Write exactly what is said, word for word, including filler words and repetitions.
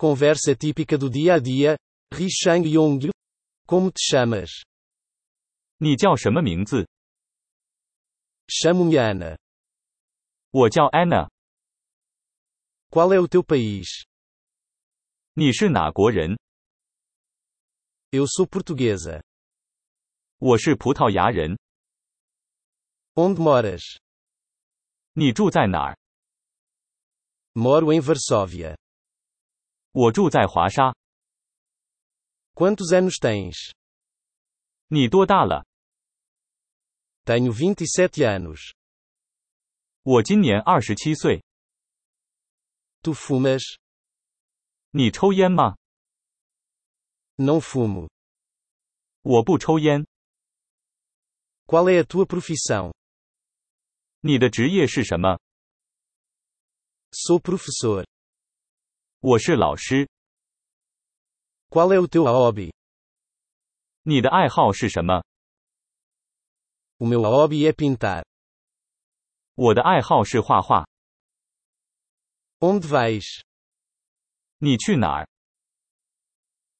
Conversa típica do dia a dia. Ri Shang Yong. Como te chamas? 你叫什么名字？ Chamo-me Ana. 我叫 Anna。 Qual é o teu país? 你是哪国人？ Eu sou portuguesa. 我是葡萄牙人。 Onde moras? 你住在哪儿？ Moro em Varsóvia. 我住在华沙。 Quantos anos tens? 你多大了？ Tenho vinte e sete anos. 我今年二十七岁。 Tu fumas? 你抽烟吗？ Não fumo. 我不抽烟。 Qual é a tua profissão? 你的职业是什么？ Sou professor. 我是老师。 Qual é o teu hobby? 你的爱好是什么？ O meu hobby é pintar. 我的爱好是画画。 Onde vais? 你去哪儿？